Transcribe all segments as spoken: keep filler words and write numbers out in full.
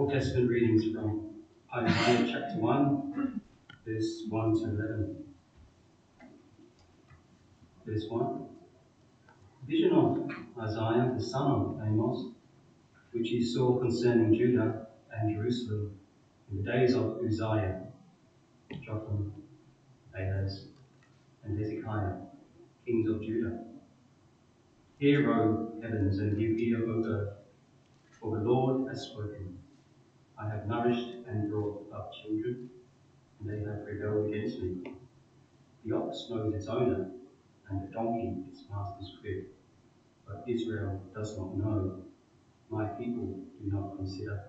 Old Testament readings from Isaiah chapter one, verse one to eleven. Verse one. Vision of Isaiah, the son of Amos, which he saw concerning Judah and Jerusalem in the days of Uzziah, Jotham, Ahaz, and Hezekiah, kings of Judah. Hear, O heavens, and give ear, O earth, for the Lord has spoken. I have nourished and brought up children, and they have rebelled against me. The ox knows its owner, and the donkey its master's crib. But Israel does not know, my people do not consider.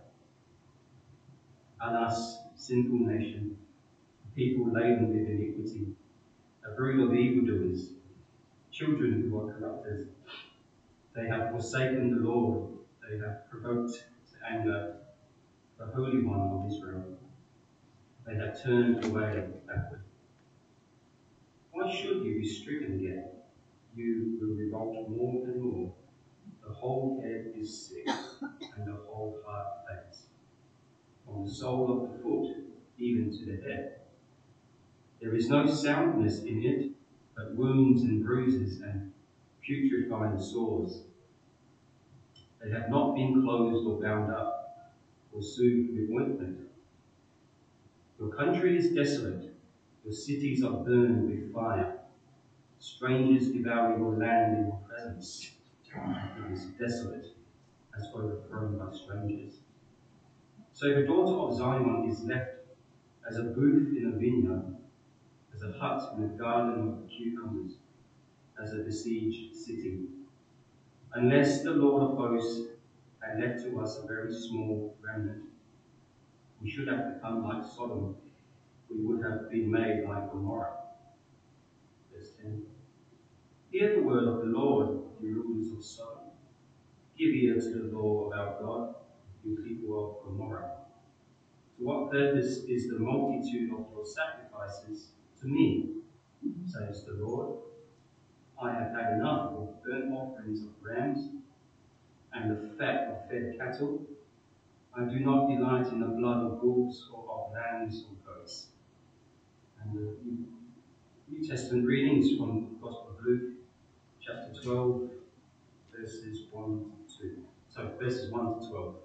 Alas, sinful nation, a people laden with iniquity, a brood of evildoers, children who are corrupted. They have forsaken the Lord, they have provoked to anger the Holy One of Israel. They have turned away backward. Why should you be stricken again? You will revolt more and more. The whole head is sick, and the whole heart faints. From the sole of the foot even to the head. There is no soundness in it, but wounds and bruises and putrefying sores. They have not been closed or bound up, or soothed with ointment. Your country is desolate, your cities are burned with fire. Strangers devour your land in your presence. It is desolate, as overthrown by strangers. So the daughter of Zion is left as a booth in a vineyard, as a hut in a garden of cucumbers, as a besieged city. Unless the Lord of hosts had left to us a very small remnant, we should have become like Sodom. We would have been made like Gomorrah. Verse ten. Hear the word of the Lord, you rulers of Sodom. Give ear to the law of our God, you people of Gomorrah. To what purpose is the multitude of your sacrifices to me, says the Lord? I have had enough of burnt offerings of rams and the fat of fed cattle. I do not delight in the blood of bulls or of lambs or goats. And the New Testament readings from the Gospel of Luke, chapter twelve, verses one to two. So verses one to twelve.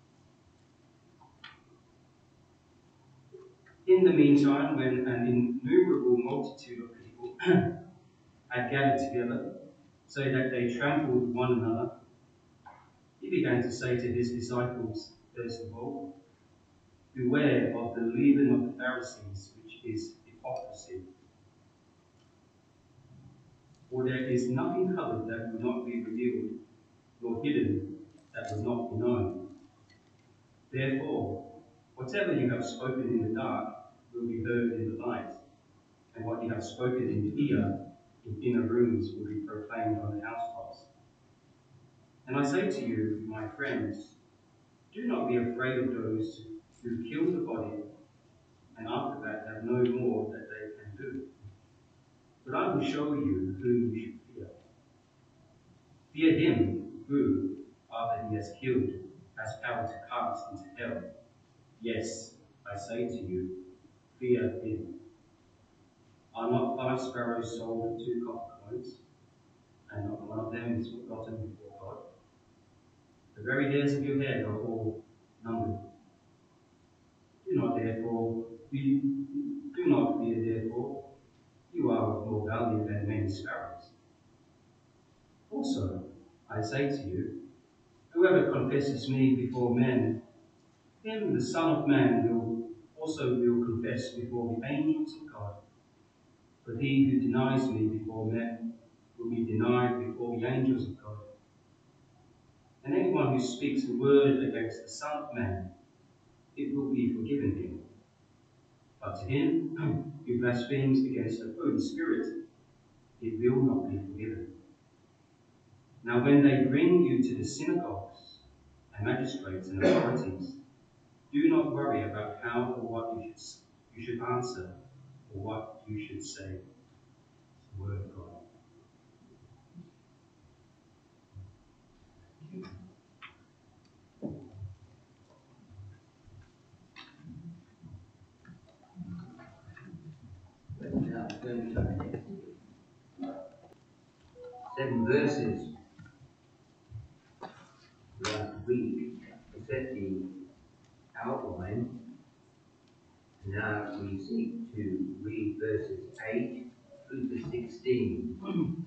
In the meantime, when an innumerable multitude of people had gathered together, so that they trampled one another, he began to say to his disciples, first of all, beware of the leaven of the Pharisees, which is hypocrisy. For there is nothing covered that will not be revealed, nor hidden that will not be known. Therefore, whatever you have spoken in the dark will be heard in the light, and what you have spoken in fear in inner rooms will be proclaimed on the housetops. And I say to you, my friends, do not be afraid of those who kill the body, and after that have no more that they can do. But I will show you whom you should fear. Fear him who, after he has killed, has power to cast into hell. Yes, I say to you, fear him. Are not five sparrows sold for two copper coins, and not one of them is forgotten before God? The very hairs of your head are all numbered. Do not therefore be, do not fear therefore, you are of more value than many sparrows. Also, I say to you, whoever confesses me before men, him the Son of Man will also will confess before the angels of God. But he who denies me before men will be denied before the angels of God. And anyone who speaks a word against the Son of Man, it will be forgiven him. But to him who blasphemes against the Holy Spirit, it will not be forgiven. Now when they bring you to the synagogues and magistrates and authorities, do not worry about how or what you should, you should answer or what you should say. It's the word of God. going to the next seven verses last week. We set the outline. Now we seek to read verses eight through to sixteen.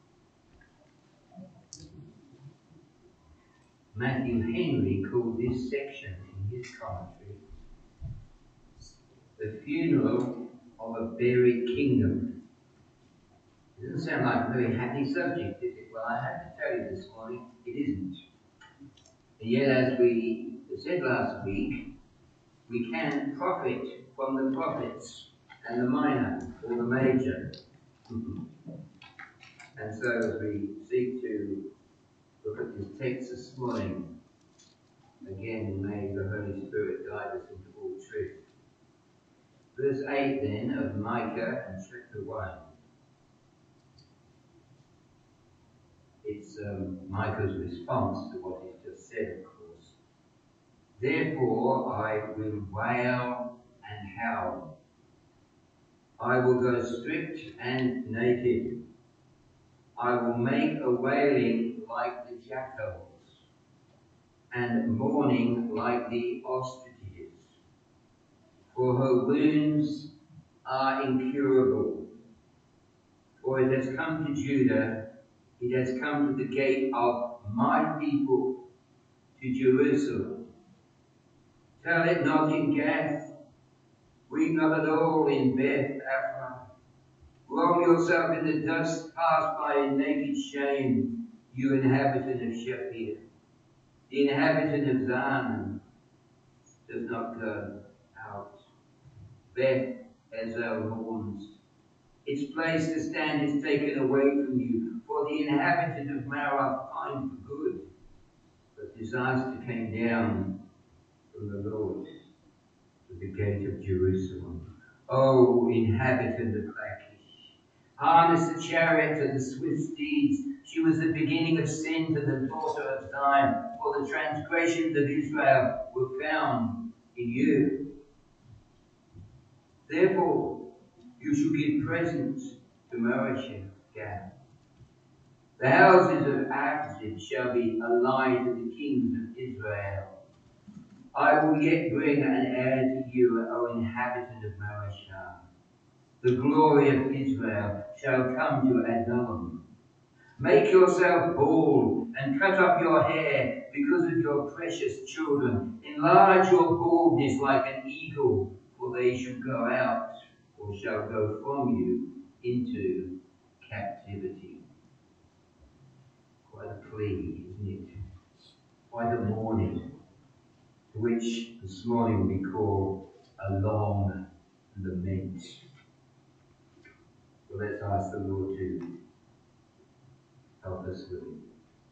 Matthew Henry called this section in his commentary the funeral of a buried kingdom. It doesn't sound like a very happy subject, is it? Well, I have to tell you this morning, it isn't. And yet, as we said last week, we can profit from the prophets and the minor or the major. And so as we seek to look at this text this morning, again, may the Holy Spirit guide us into all truth. Verse eight then of Micah and chapter one. It's um, Micah's response to what he's just said, of course. Therefore I will wail and howl. I will go stripped and naked. I will make a wailing like the jackals, and mourning like the ostriches. For her wounds are incurable. For it has come to Judah, it has come to the gate of my people, to Jerusalem. Tell it not in Gath, weep not at all in Beth Ephraim. Roll yourself in the dust, pass by in naked shame, you inhabitant of Shephir. The inhabitant of Zan does not go out. Beth Ezel mourns. Its place to stand is taken away from you, for the inhabitant of Marath pined for good. But disaster came down from the Lord to the gate of Jerusalem. O inhabitant of Lachish, harness the chariot and the swift steeds. She was the beginning of sin to the daughter of Zion, for the transgressions of Israel were found in you. Therefore, you shall give presents to Moresheth Gath. The houses of Abzib shall be allied to the kings of Israel. I will yet bring an heir to you, O inhabitant of Mareshah. The glory of Israel shall come to Adullam. Make yourself bald and cut off your hair because of your precious children. Enlarge your baldness like an eagle, for they shall go out, or shall go from you into captivity. Quite a plea, isn't it? Quite a mourning, to which this morning we call a long lament. So let's ask the Lord to help us with it.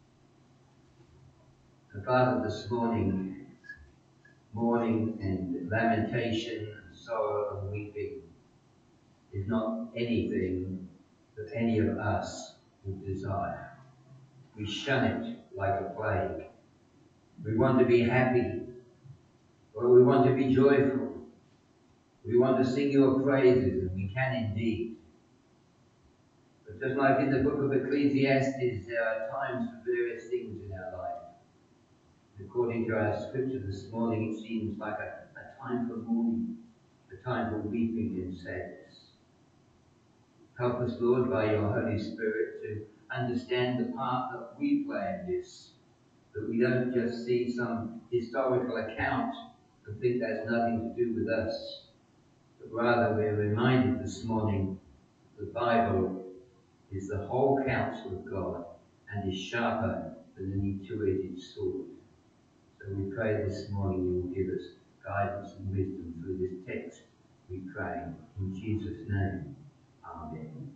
And Father, this morning, mourning and lamentation and sorrow and weeping is not anything that any of us would desire. We shun it like a plague. We want to be happy, or we want to be joyful. We want to sing your praises, and we can indeed. But just like in the book of Ecclesiastes, there are times for various things in our life. According to our scripture this morning, it seems like a, a time for mourning, a time for weeping and sadness. Help us, Lord, by your Holy Spirit to understand the part that we play in this, that we don't just see some historical account and think that's nothing to do with us, but rather we're reminded this morning the Bible is the whole counsel of God and is sharper than any two-edged sword. So we pray this morning you will give us guidance and wisdom through this text. We pray in Jesus' name. Amen.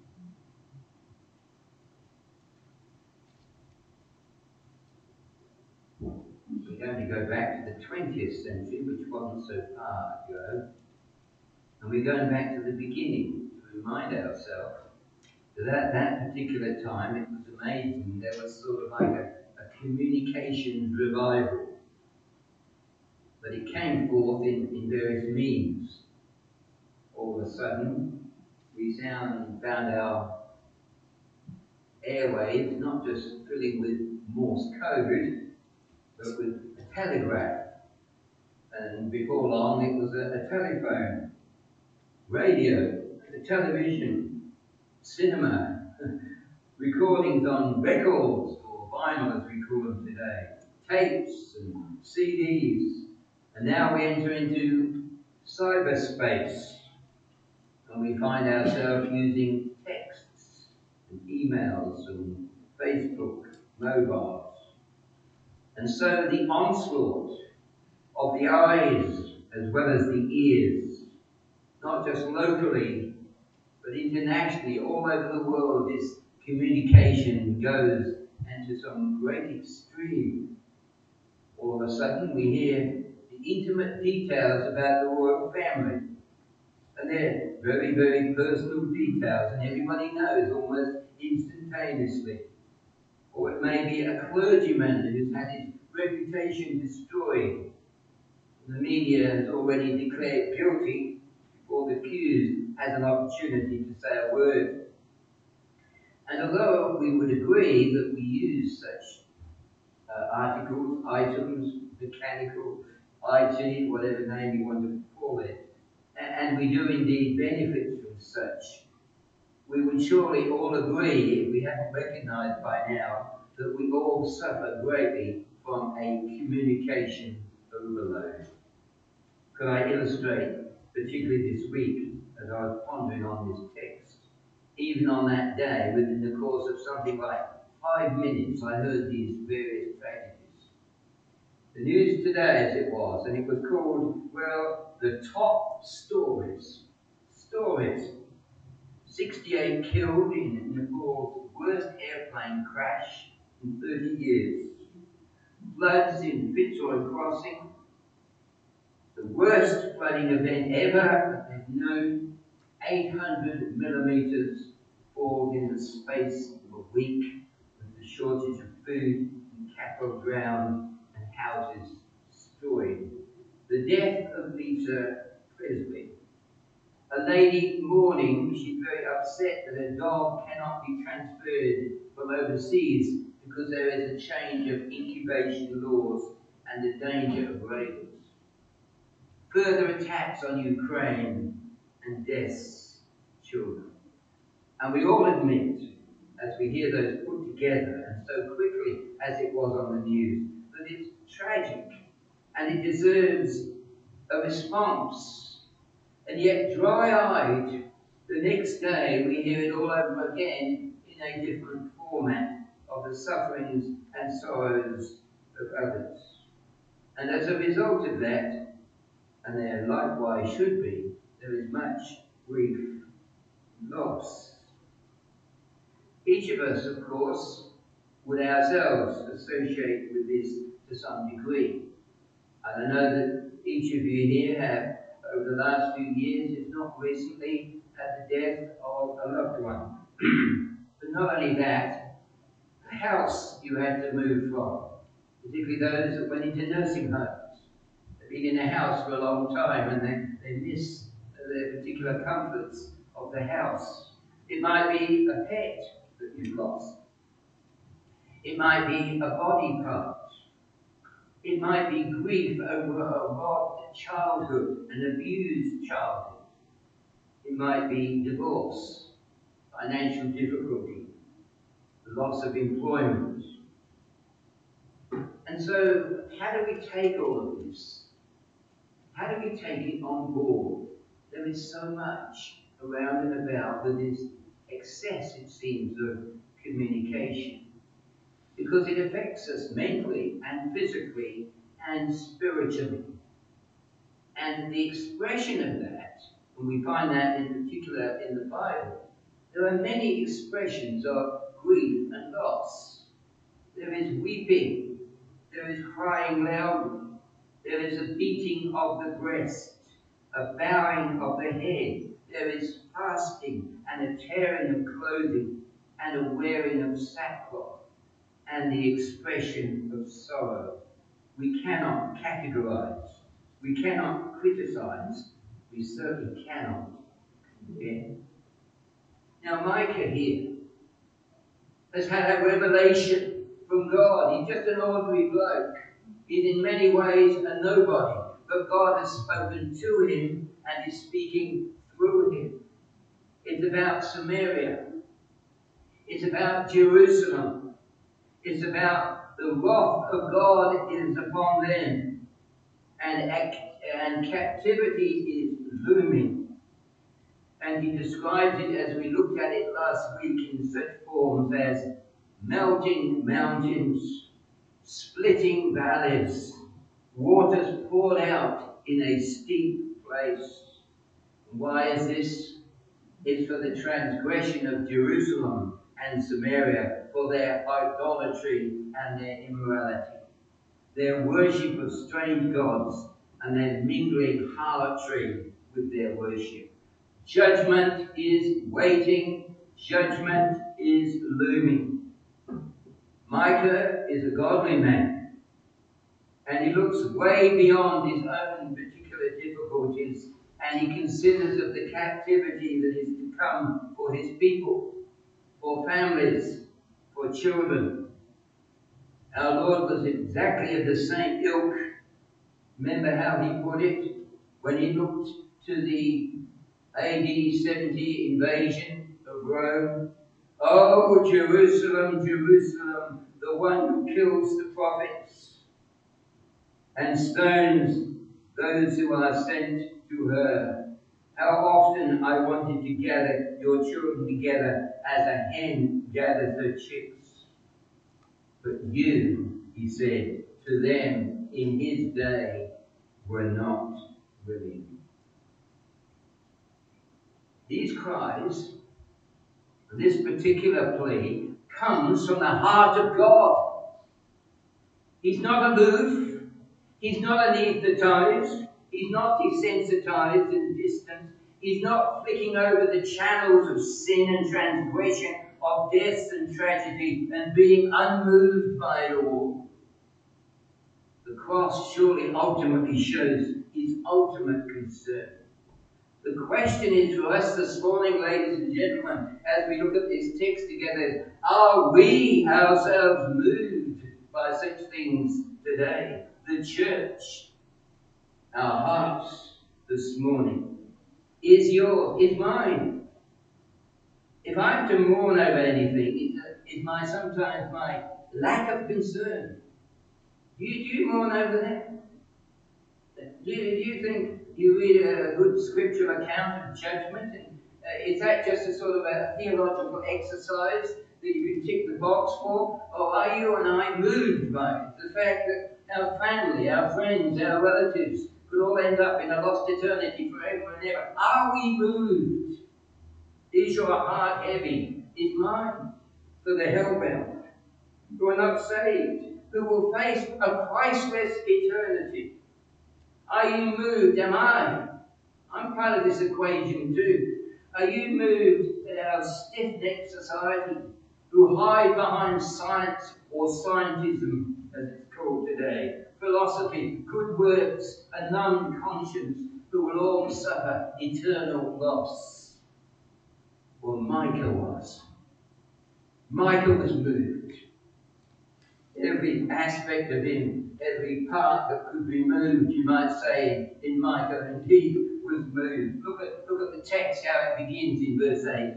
We're going to go back to the twentieth century, which wasn't so far ago. And we're going back to the beginning to remind ourselves that at that particular time it was amazing. There was sort of like a, a communications revival. But it came forth in, in various means. All of a sudden, we sound, found our airwaves not just filling with Morse code, but with a telegraph. And before long it was a, a telephone, radio, a television, cinema, recordings on records, or vinyl as we call them today, tapes and C Ds. And now we enter into cyberspace, and we find ourselves using texts and emails and Facebook, mobiles. And so the onslaught of the eyes as well as the ears, not just locally, but internationally, all over the world, this communication goes into some great extreme. All of a sudden we hear the intimate details about the royal family. And they're very, very personal details, and everybody knows almost instantaneously. Or it may be a clergyman who's had his reputation destroyed. The media has already declared guilty before the accused has an opportunity to say a word. And although we would agree that we use such uh, articles, items, mechanical, I T, whatever name you want to call it, and, and we do indeed benefit from such, we would surely all agree, if we haven't recognized by now, that we all suffer greatly from a communication overload. Could I illustrate, particularly this week, as I was pondering on this text? Even on that day, within the course of something like five minutes, I heard these various tragedies. The news today, as it was, and it was called, well, the top stories. Stories. sixty-eight killed in Nepal's worst airplane crash in thirty years. Floods in Fitzroy Crossing. The worst flooding event ever that they've known. eight hundred millimeters falls in the space of a week, with the shortage of food and cattle drowned and houses destroyed. The death of Lisa Presley. A lady mourning, she's very upset that her dog cannot be transferred from overseas because there is a change of incubation laws and the danger of rabies. Further attacks on Ukraine and deaths of children. And we all admit, as we hear those put together, and so quickly as it was on the news, that it's tragic and it deserves a response. And yet, dry-eyed, the next day we hear it all over again in a different format of the sufferings and sorrows of others. And as a result of that, and there likewise should be, there is much grief and loss. Each of us, of course, would ourselves associate with this to some degree. And I know that each of you here have, over the last few years, if not recently, had the death of a loved one. But not only that, the house you had to move from, particularly those that went into nursing homes. They've been in a house for a long time and they, they miss the particular comforts of the house. It might be a pet that you've lost. It might be a body part. It might be grief over a robbed childhood, an abused childhood. It might be divorce, financial difficulty, the loss of employment. And so, how do we take all of this? How do we take it on board? There is so much around and about that is excess, it seems, of communication. Because it affects us mentally and physically and spiritually. And the expression of that, and we find that in particular in the Bible, there are many expressions of grief and loss. There is weeping, there is crying loudly, there is a beating of the breast, a bowing of the head, there is fasting and a tearing of clothing and a wearing of sackcloth, and the expression of sorrow. We cannot categorize, we cannot criticize, we certainly cannot condemn. Now Micah here has had a revelation from God. He's just an ordinary bloke. He's in many ways a nobody. But God has spoken to him and is speaking through him. It's about Samaria. It's about Jerusalem. It's about the wrath of God is upon them. And, and captivity is looming. And he describes it, as we looked at it last week, in such forms as melting mountains, splitting valleys, waters poured out in a steep place. Why is this? It's for the transgression of Jerusalem and Samaria, for their idolatry and their immorality, their worship of strange gods, and their mingling harlotry with their worship. Judgment is waiting. Judgment is looming. Micah is a godly man, and he looks way beyond his own particular difficulties, and he considers of the captivity that is to come for his people, for families, for children. Our Lord was exactly of the same ilk. Remember how he put it when he looked to the A D seventy invasion of Rome. Oh, Jerusalem, Jerusalem, the one who kills the prophets and stones those who are sent to her. How often I wanted to gather your children together as a hen gathers her chicks. But you, he said, to them in his day were not willing. These cries, this particular plea, comes from the heart of God. He's not aloof. He's not anaesthetized. He's not desensitized and distant. He's not flicking over the channels of sin and transgression, of death and tragedy, and being unmoved by it all. The cross surely ultimately shows his ultimate concern. The question is for us this morning, ladies and gentlemen, as we look at this text together, are we ourselves moved by such things today? The church, our hearts this morning, is yours, is mine. If I'm to mourn over anything, it's my sometimes my lack of concern. Do you, do you mourn over that? Do you, do you think you read a good scriptural account of judgment, and uh, is that just a sort of a theological exercise that you can tick the box for? Or are you and I moved by it? The fact that our family, our friends, our relatives could all end up in a lost eternity forever and ever. Are we moved? Is your heart heavy? Is mine? For the hellbound, who are not saved, who will face a Christless eternity. Are you moved? Am I? I'm part of this equation too. Are you moved at our stiff-necked society, who hide behind science or scientism, as it's called today, philosophy, good works, a numbed conscience, who will all suffer eternal loss? Well, Micah was. Micah was moved. Every aspect of him, every part that could be moved, you might say, in Micah, and he was moved. Look at, look at the text, how it begins in verse eight.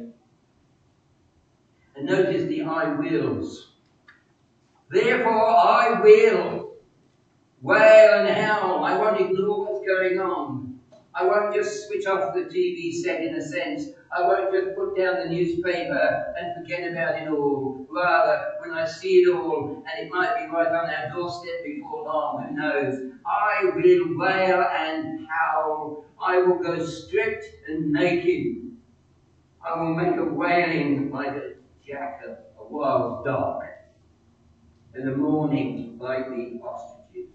And notice the I wills. Therefore I will wail and howl. I won't ignore what's going on. I won't just switch off the T V set in a sense. I won't just put down the newspaper and forget about it all. Rather, when I see it all, and it might be right on our doorstep before long, who knows, I will wail and howl. I will go stripped and naked. I will make a wailing like a jackal, a wild dog, and a mourning like the ostriches.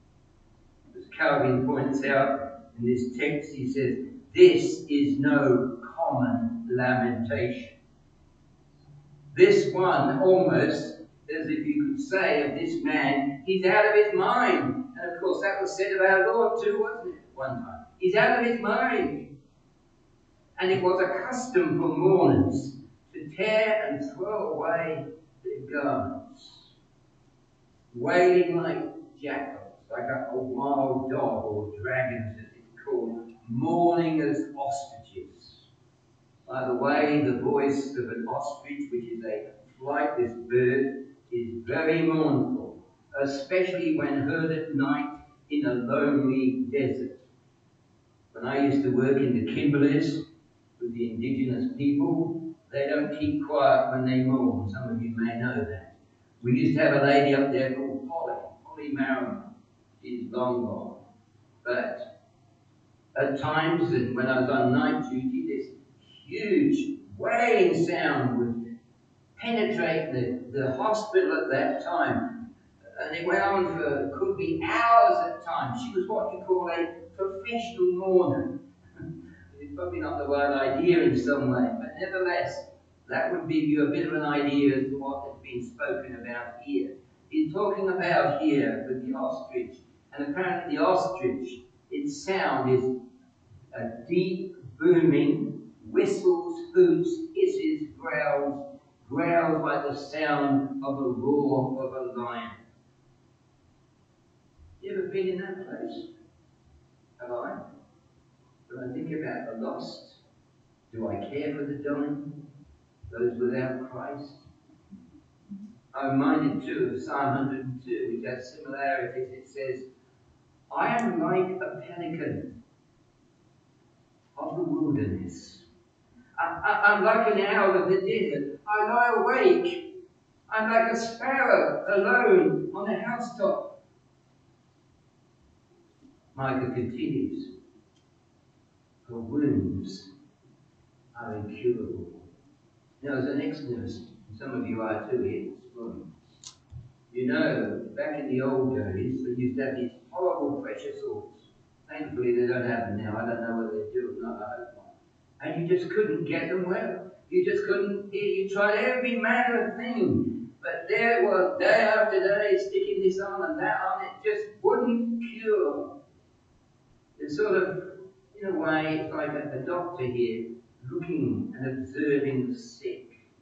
As Calvin points out in this text, he says, this is no common lamentation. This one, almost as if you could say of this man, he's out of his mind. And of course that was said of our Lord too, wasn't it, one time? He's out of his mind. And it was a custom for mourners tear and throw away their garments, wailing like jackals, like a, a wild dog, or dragons as it's called, mourning as ostriches. By the way, the voice of an ostrich, which is a flightless bird, is very mournful, especially when heard at night in a lonely desert. When I used to work in the Kimberleys with the indigenous people, they don't keep quiet when they mourn. Some of you may know that. We used to have a lady up there called Polly, Polly Merriman. She's long gone. But at times, and when I was on night duty, this huge wailing sound would penetrate the, the hospital at that time. And it went on for, could be hours at times. She was what you call a professional mourner. It's probably not the right idea in some way, but nevertheless, that would give you a bit of an idea as to what has been spoken about here. He's talking about here with the ostrich, and apparently the ostrich, its sound is a deep, booming, whistles, hoots, hisses, growls, growls like the sound of a roar of a lion. You ever been in that place? Have I? When I think about the lost, do I care for the dying, those without Christ? I'm reminded too of Psalm one hundred two, which has similarities. It says, I am like a pelican of the wilderness. I, I, I'm like an owl of the desert. I lie awake. I'm like a sparrow alone on a housetop. Micah continues, her wounds are incurable. Now, as an ex-nurse, some of you are too here this morning, you know, back in the old days, they used to have these horrible pressure sores. Thankfully, they don't have them now. I don't know whether they do or not. I hope not. And you just couldn't get them well. You just couldn't. You tried every manner of thing, but there it was, day after day, sticking this on and that on. It just wouldn't cure. It's sort of, in a way, it's like a, a doctor here looking and observing the sick.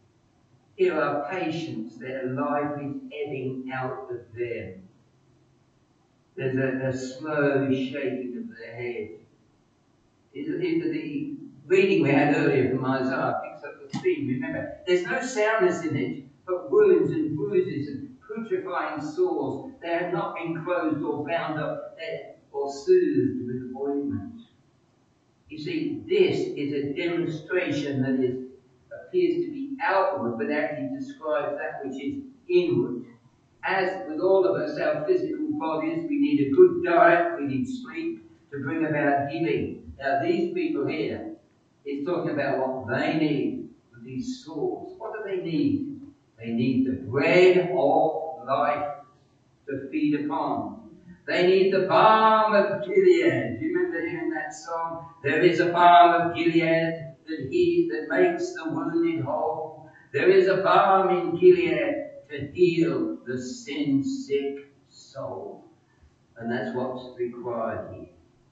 Here are patients, their life is ebbing out of them. There's a, a slow shaking of the head. It, it, the reading we had earlier from Isaiah picks up the theme. Remember, there's no soundness in it, but wounds and bruises and putrefying sores. They have not been closed or bound up there or soothed with ointment. You see, this is a demonstration that is appears to be outward, but actually describes that which is inward. As with all of us, our physical bodies, we need a good diet, we need sleep to bring about healing. Now, these people here, it's talking about what they need with these sores. What do they need? They need the bread of life to feed upon. They need the balm of Gilead. Do you remember hearing that song? There is a balm of Gilead that he that makes the wounded whole. There is a balm in Gilead to heal the sin-sick soul. And that's what's required here.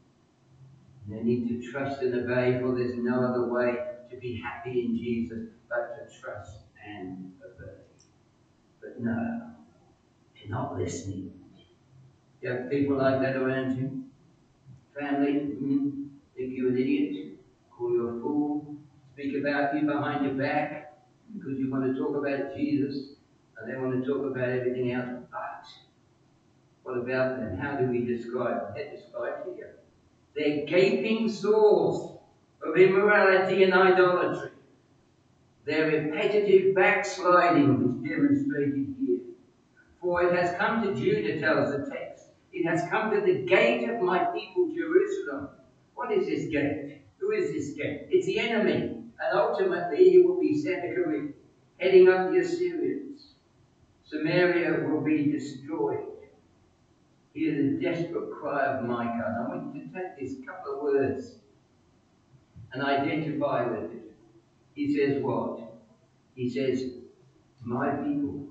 They need to trust and obey, for there's no other way to be happy in Jesus but to trust and obey. But no, they're not listening. You have people like that around you? Family, mm, think you're an idiot, call you a fool, speak about you behind your back because you want to talk about Jesus and they want to talk about everything else. But what about them? How do we describe them? They're described here. They're gaping sores of immorality and idolatry. Their repetitive backsliding is demonstrated here. For it has come to Judah, tells the text. It has come to the gate of my people Jerusalem. What is this gate? Who is this gate? It's the enemy. And ultimately he will be Sennacherib, heading up the Assyrians. Samaria will be destroyed. Hear the desperate cry of Micah. And I want you to take this couple of words and identify with it. He says what? He says, my people.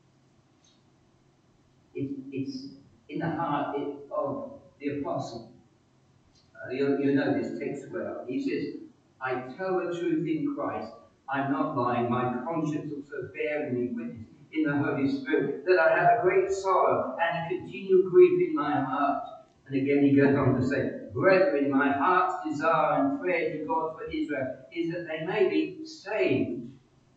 It, it's in the heart of the apostle. Uh, you, you know this text well. He says, I tell the truth in Christ. I'm not lying. My conscience also bearing me witness in the Holy Spirit that I have a great sorrow and a continual grief in my heart. And again he goes on to say, brethren, my heart's desire and prayer to God for Israel is that they may be saved.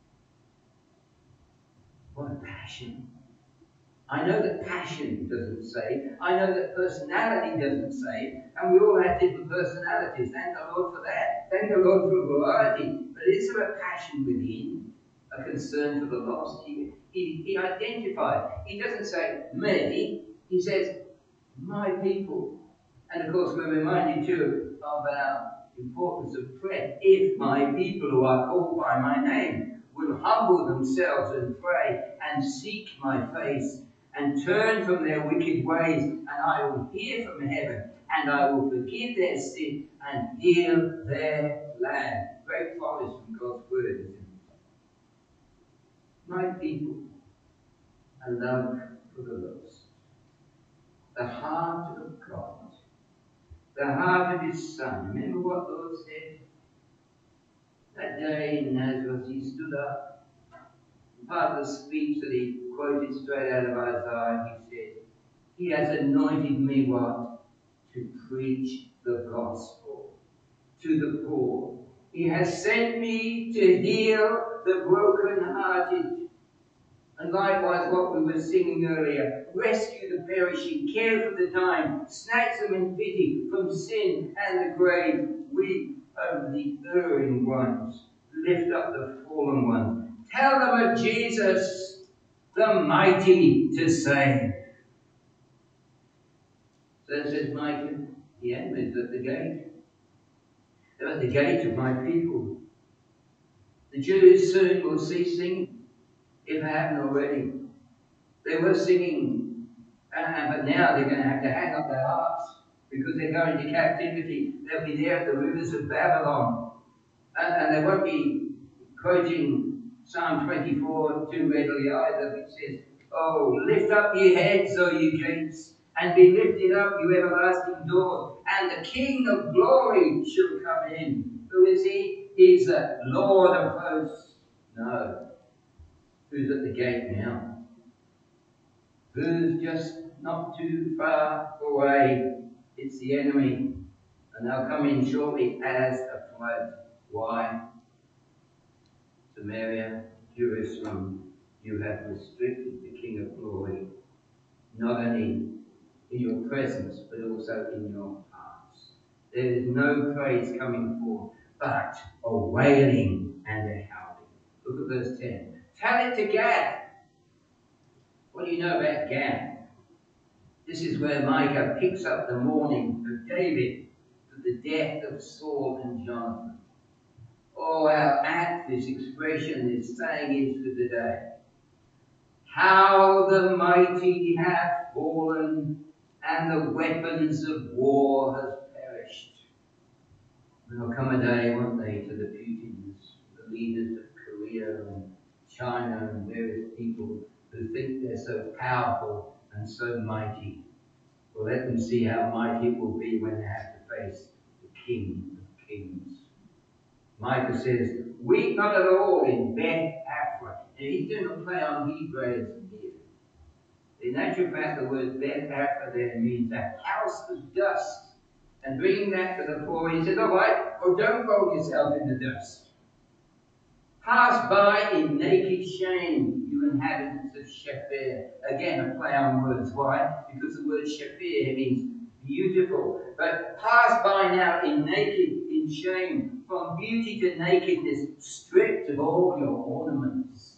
What a passion. I know that passion doesn't save. I know that personality doesn't save. And we all have different personalities. Thank the Lord for that. Thank the Lord for variety. But is there a passion within? A concern for the lost? He, he, he identifies. He doesn't say, me. He says, my people. And of course, we're reminded too of our importance of prayer. If my people who are called by my name will humble themselves and pray and seek my face and turn from their wicked ways, and I will hear from heaven, and I will forgive their sin and heal their land. Great promise from God's word, isn't it? My people, a love for the lost. The heart of God. The heart of his Son. Remember what the Lord said? That day in Nazareth he stood up. Part of the speech that he quoted straight out of Isaiah, he said, he has anointed me what? To preach the gospel to the poor. He has sent me to heal the broken-hearted. And likewise what we were singing earlier, rescue the perishing, care for the dying, snatch them in pity from sin and the grave, weep over the erring ones, lift up the fallen ones. Tell them of Jesus, the mighty to save. So says Micah, the enemies at the gate. They're at the gate of my people. The Jews soon will cease singing, if they haven't already. They were singing, uh, but now they're going to have to hang up their harps because they're going to captivity. They'll be there at the rivers of Babylon. And, and they won't be quoting Psalm twenty-four too readily either, which says, oh, lift up your heads, O ye gates, and be lifted up, you everlasting doors, and the King of glory shall come in. Who is he? He's the Lord of hosts. No. Who's at the gate now? Who's just not too far away? It's the enemy. And they'll come in shortly as a flood. Why? Samaria, Jerusalem, you have restricted the King of glory, not only in your presence, but also in your hearts. There is no praise coming forth, but a wailing and a howling. Look at verse ten. Tell it to Gad. What do you know about Gad? This is where Micah picks up the mourning of David for the death of Saul and Jonathan. Oh, how apt this expression is saying is for today. How the mighty have fallen, and the weapons of war have perished. There'll come a day, won't they, to the Putins, the leaders of Korea and China and various people who think they're so powerful and so mighty. Well, let them see how mighty it will be when they have to face the King of Kings. Micah says, weep not at all in Beth Aphrah. And he's doing a play on Hebraism here. In actual fact, the word Beth Aphrah there means a house of dust. And bringing that to the fore, he says, all right, well, don't roll yourself in the dust. Pass by in naked shame, you inhabitants of Shepher. Again, a play on words. Why? Because the word Shepher means beautiful. But pass by now in naked, in shame, from beauty to nakedness, stripped of all your ornaments.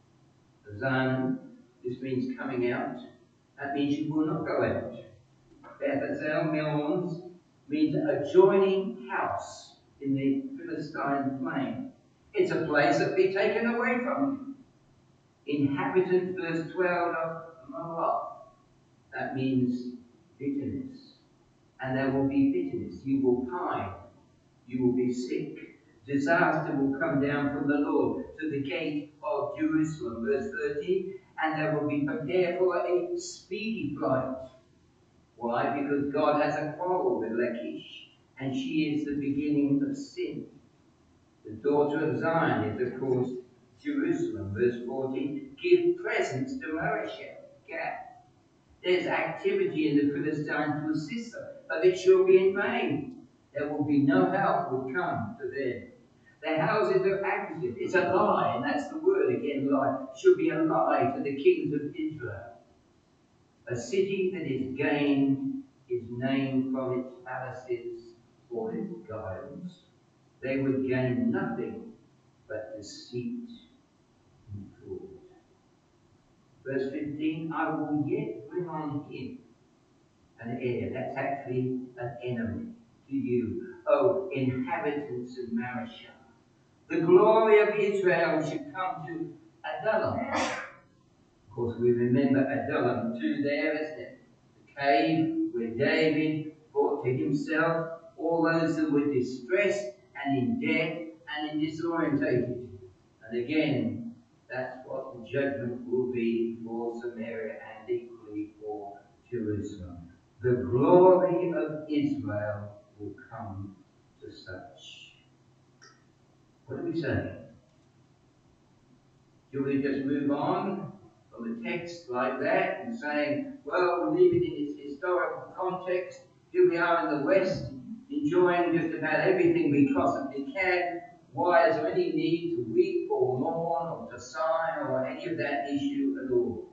Zan, this means coming out. That means you will not go out. Beth-Azel, Milons, means adjoining house in the Philistine plain. It's a place that will be taken away from you. Inhabitant, verse twelve of Moab. That means bitterness. And there will be bitterness. You will pine. You will be sick. Disaster will come down from the Lord to the gate of Jerusalem. Verse thirty. And there will be prepared for a speedy flight. Why? Because God has a quarrel with Lachish. And she is the beginning of sin. The daughter of Zion is, of course, Jerusalem. Verse fourteen, give presents to Moresheth. There's activity in the Philistines to assist them, but it shall be in vain. There will be no help will come to them. Their houses are active. It's a lie, and that's the word again, lie. It should be a lie to the kings of Israel. A city that is gained is named from its palaces or its gardens. They would gain nothing but deceit and fraud. Verse fifteen, I will yet bring on him an heir. That's actually an enemy to you, O inhabitants of Mareshah. The glory of Israel should come to Adullam. Of course, we remember Adullam too there, isn't it? The cave where David brought to himself all those who were distressed and in debt and in disorientated. And again, that's what the judgment will be for Samaria and equally for Jerusalem. The glory of Israel will come to such. What do we say? Do we just move on from a text like that and saying, well, we'll leave it in its historical context. Here we are in the West, enjoying just about everything we possibly can. Why is there any need to weep or mourn or to sigh or any of that issue at all?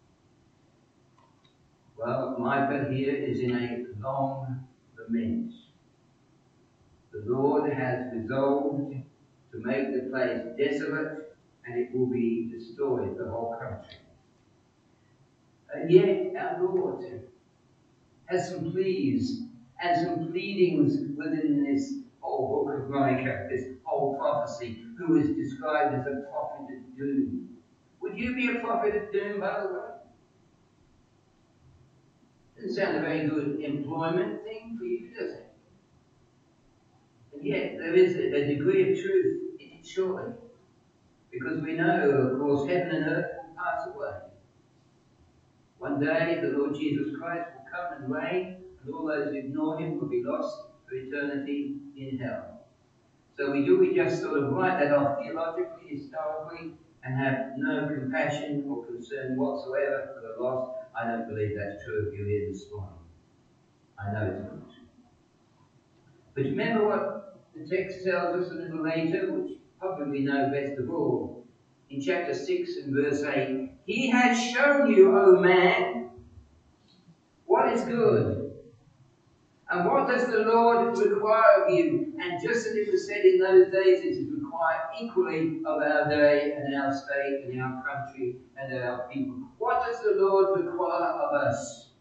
Well, Micah here is in a long lament. The Lord has resolved to make the place desolate, and it will be destroyed, the whole country. And yet our Lord has some pleas and some pleadings within this whole book of Micah, this whole prophecy, who is described as a prophet of doom. Would you be a prophet of doom, by the way? Doesn't sound a very good employment thing for you, does it? And yet there is a, a degree of truth in it, surely. Because we know, of course, heaven and earth will pass away. One day the Lord Jesus Christ will come and reign, and all those who ignore him will be lost for eternity in hell. So we do we just sort of write that off theologically, historically, and have no compassion or concern whatsoever for the lost? I don't believe that's true of you here this morning. I know it's not. But remember what the text tells us a little later, which probably we know best of all. In chapter six and verse eight, he has shown you, O man, what is good. And what does the Lord require of you? And just as it was said in those days, it is required equally of our day and our state and our country and our people. What does the Lord require of us?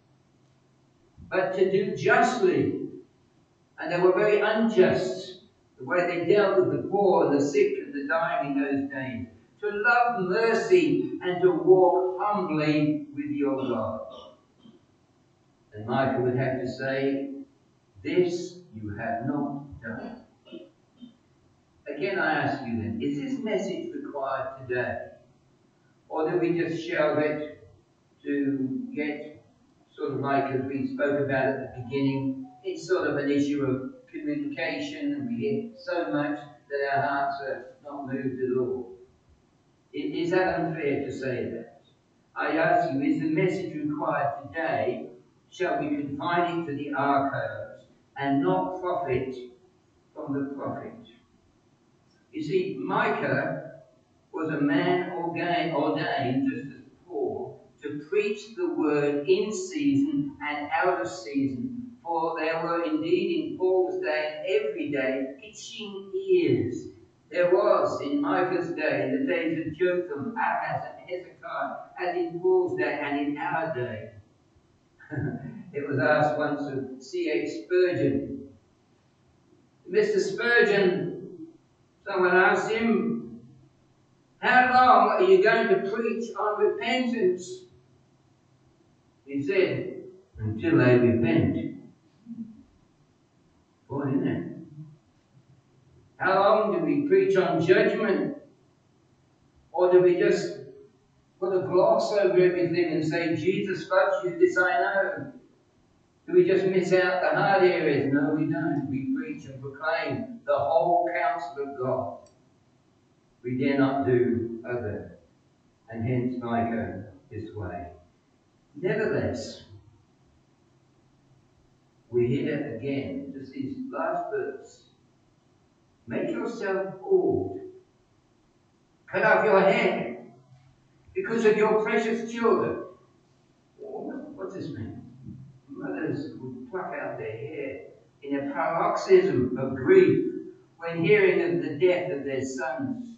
But to do justly. And they were very unjust, the way they dealt with the poor, the sick, and the dying in those days. To love mercy and to walk humbly with your God. And Micah would have to say, this you have not done. Again, I ask you then, is this message required today? Or do we just shelve it to get, sort of like as we spoke about at the beginning, it's sort of an issue of communication, and we hear so much that our hearts are not moved at all. Is that unfair to say that? I ask you, is the message required today? Shall we confine it to the archives and not profit from the prophet? You see, Micah was a man ordained, ordained just as Paul, to preach the word in season and out of season. For there were indeed in Paul's day and every day itching ears. There was in Micah's day, in the days of Jotham, Ahaz, and Hezekiah, as in Paul's day and in our day. It was asked once of C H Spurgeon. Mister Spurgeon, someone asked him, how long are you going to preach on repentance? He said, until they repent. Boy, isn't it? How long do we preach on judgment? Or do we just put a gloss over everything and say, Jesus loves you, this I know? Do we just miss out the hard areas? No, we don't. We preach preach and proclaim the whole counsel of God. We dare not do other, and hence Micah this way. Nevertheless, we hear again, just these last verse. Make yourself bald. Cut off your hair because of your precious children. What, what does this mean? Mothers would pluck out their hair in a paroxysm of grief when hearing of the death of their sons.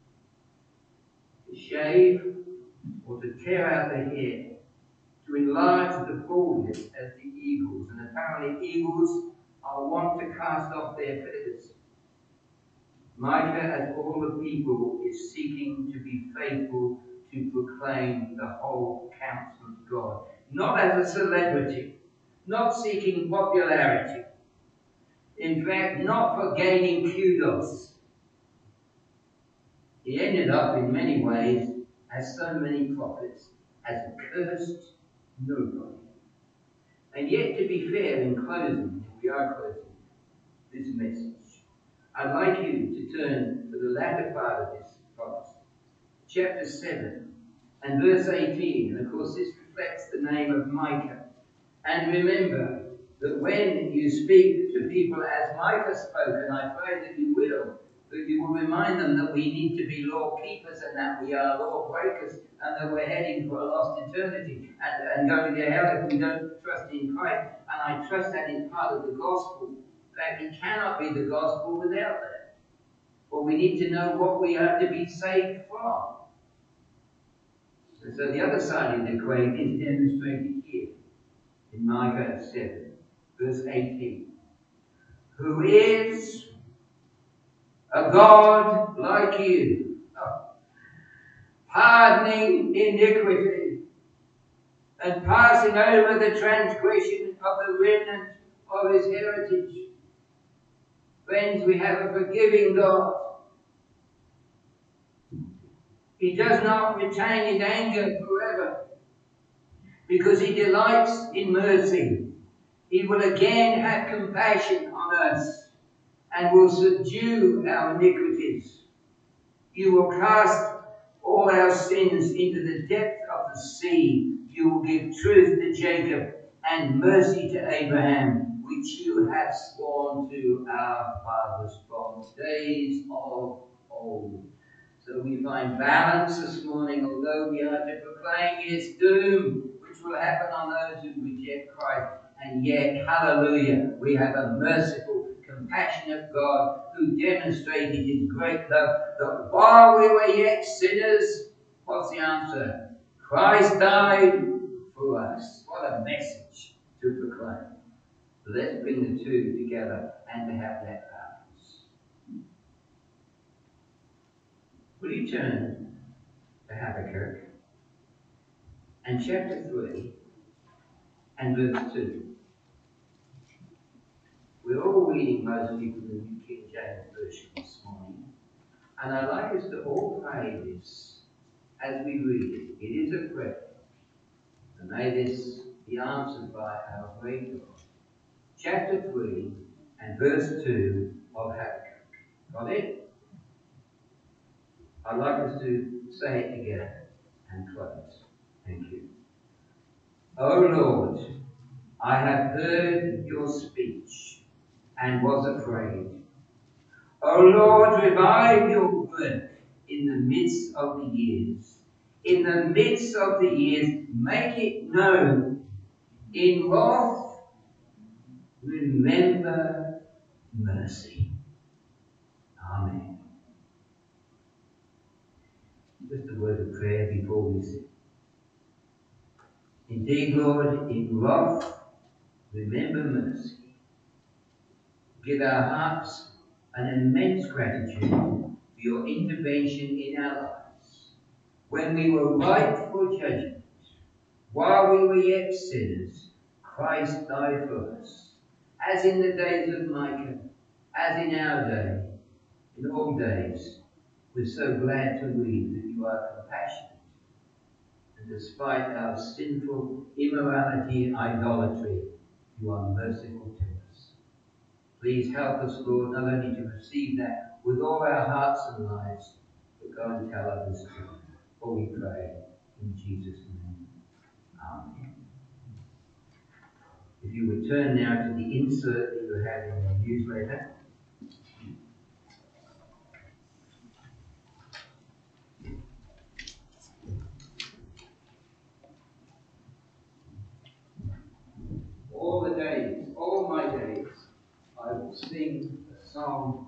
To shave or to tear out the hair, to enlarge the baldness as the eagles. And apparently eagles are wont to cast off their feathers. Micah, as all the people, is seeking to be faithful to proclaim the whole counsel of God. Not as a celebrity, not seeking popularity. In fact, not for gaining kudos. He ended up in many ways, as so many prophets, as a cursed nobody. And yet, to be fair, in closing, we are closing this message, I'd like you to turn to the latter part of this prophecy, chapter seven and verse eighteen. And of course, this reflects the name of Micah. And remember that when you speak to people as Micah spoke, and I pray that you will, that you will remind them that we need to be law keepers and that we are law breakers and that we're heading for a lost eternity and, and going to hell if we don't trust in Christ. And I trust that is part of the gospel. That it cannot be the gospel without that. But we need to know what we are to be saved from. And so the other side of the equation is demonstrated here in Micah seven, verse eighteen. Who is a God like you, oh, pardoning iniquity and passing over the transgression of the remnant of his heritage. Friends, we have a forgiving God. He does not retain his anger forever because he delights in mercy. He will again have compassion on us and will subdue our iniquities. You will cast all our sins into the depth of the sea. You will give truth to Jacob and mercy to Abraham, which you have sworn to our fathers from days of old. So we find balance this morning, although we are to proclaim his doom, which will happen on those who reject Christ. And yet, hallelujah, we have a merciful, compassionate God who demonstrated his great love, that while we were yet sinners, what's the answer? Christ died for us. What a message to proclaim. So let's bring the two together and to have that balance. Will you turn to Habakkuk and chapter three and verse two? We're all reading mostly from the New King James Version this morning, and I'd like us to all pray this as we read it. It is a prayer, and may this be answered by our great God. Chapter three and verse two of Habakkuk. Got it? I'd like us to say it together and close. Thank you. O Lord, I have heard your speech and was afraid. O Lord, revive your work in the midst of the years. In the midst of the years, make it known. In wrath, remember mercy. Amen. Just a word of prayer before we sit. Indeed, Lord, in wrath, remember mercy. Give our hearts an immense gratitude for your intervention in our lives. When we were ripe for judgment, while we were yet sinners, Christ died for us. As in the days of Micah, as in our day, in all days, we're so glad to read that you are compassionate. And despite our sinful immorality and idolatry, you are merciful to us. Please help us, Lord, not only to receive that with all our hearts and lives, but go and tell others too. For we pray in Jesus' name. Amen. If you would turn now to the insert that you have in your newsletter. All the days, all my days, I will sing the song